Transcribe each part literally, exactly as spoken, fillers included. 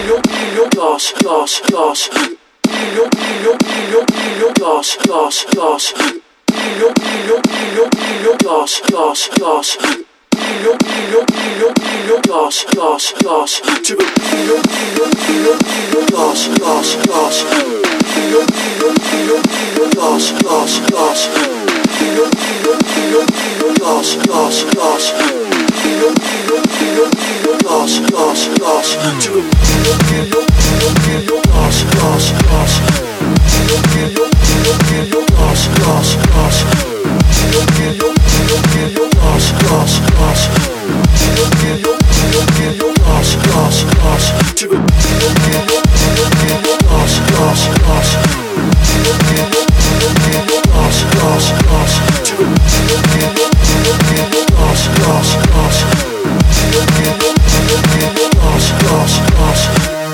million, million, lost, lost, lost. Million, million, million, million, lost, lost, lost. Million, million, million, million, lost, lost, lost. Million, million, million, million, lost, lost, lost. Tu veux million, million, million, million, lost, lost, lost. Million, million, million, million, lost, lost, lost. Million, million, million, million, lost, lost, lost. Million, million, million, million, lost, lost, lost. Tu veux million, million, million, million, lost, lost, lost. Million, million, million, million, lost, lost, lost. Million, million, million, million, lost, lost, lost. Million, million, million, million, lost, lost, lost. Tu veux million, million, million, million, lost, lost, lost. Million, million, million, million, lost, lost, lost. Tu veux million, million, million, million, lost, lost, lost. Million, million, million, million, lost, lost, lost.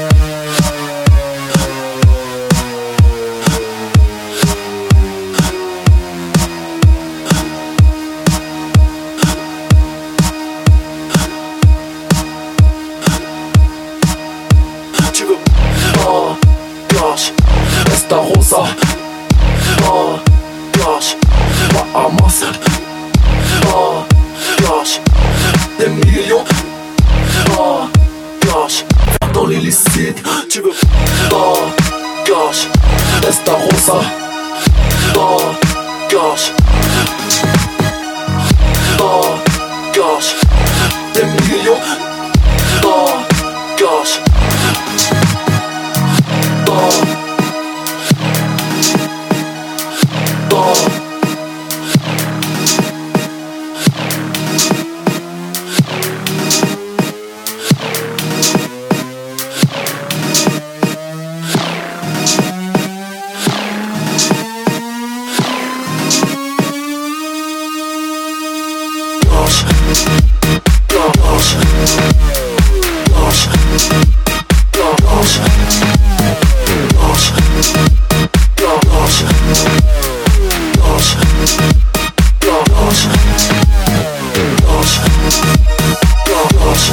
Oh gosh, esta rosa. Oh gosh, Bahamas. Oh gosh, des millions. Oh gosh, dans l'illicite. Tu veux. Oh gosh, esta rosa. Oh gosh. Oh gosh, des millions. Oh gosh. Oh, oh. Gosh, gosh, gosh, gosh. Lost, lost, lost, lost, lost, lost, lost,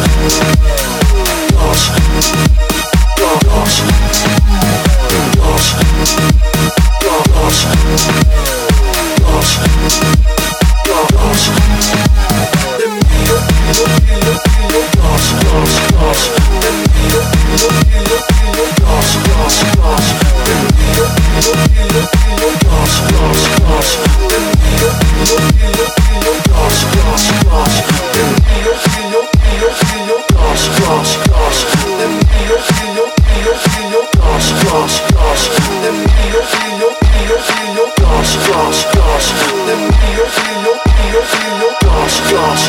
Gosh,